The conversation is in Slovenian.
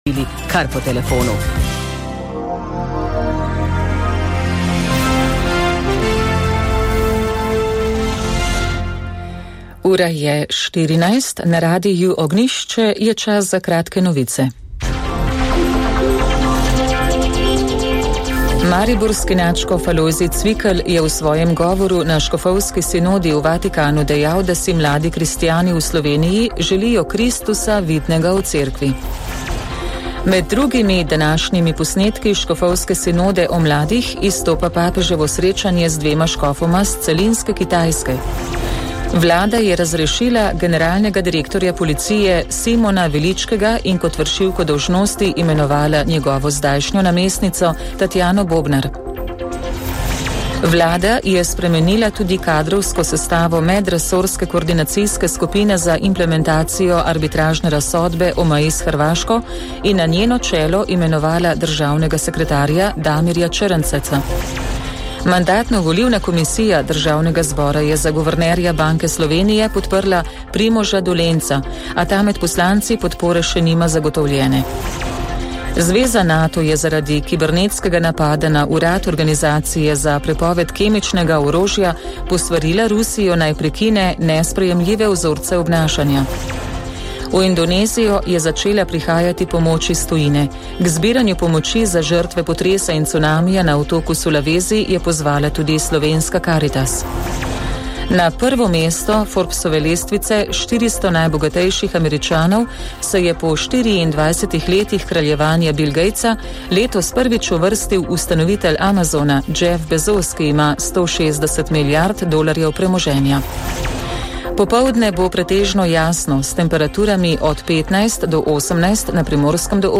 kar po telefonu. Ura je 14, na radiju Ognjišče je čas za kratke novice. Mariborski nadškof Alojzij Cvikl je v svojem govoru na škofovski sinodi v Vatikanu dejal, da si mladi kristjani v Sloveniji želijo Kristusa vidnega v cerkvi. Med drugimi današnjimi posnetki škofovske sinode o mladih izstopa papeževo srečanje z dvema škofoma z celinske Kitajske. Vlada je razrešila generalnega direktorja policije Simona Veličkega in kot vršilko dolžnosti imenovala njegovo zdajšnjo namestnico Tatjano Bobnar. Vlada je spremenila tudi kadrovsko sestavo medresorske koordinacijske skupine za implementacijo arbitražne razsodbe o meji s Hrvaško in na njeno čelo imenovala državnega sekretarja Damirja Črnceca. Mandatno-volilna komisija Državnega zbora je za guvernerja Banke Slovenije podprla Primoža Dolenca, a ta med poslanci podpore še nima zagotovljene. Zveza NATO je zaradi kibernetskega napada na urad organizacije za prepoved kemičnega orožja posvarila Rusijo naj prekine nesprejemljive vzorce obnašanja. V Indonezijo je začela prihajati pomoč iz tujine. K zbiranju pomoči za žrtve potresa in cunamija na otoku Sulawesi je pozvala tudi slovenska Caritas. Na prvo mesto Forbesove lestvice 400 najbogatejših Američanov se je po 24 letih kraljevanja Bill Gatesa letos prvič uvrstil ustanovitelj Amazona Jeff Bezos, ki ima $160 milijard premoženja. Popoldne bo pretežno jasno s temperaturami od 15 do 18 na Primorskem do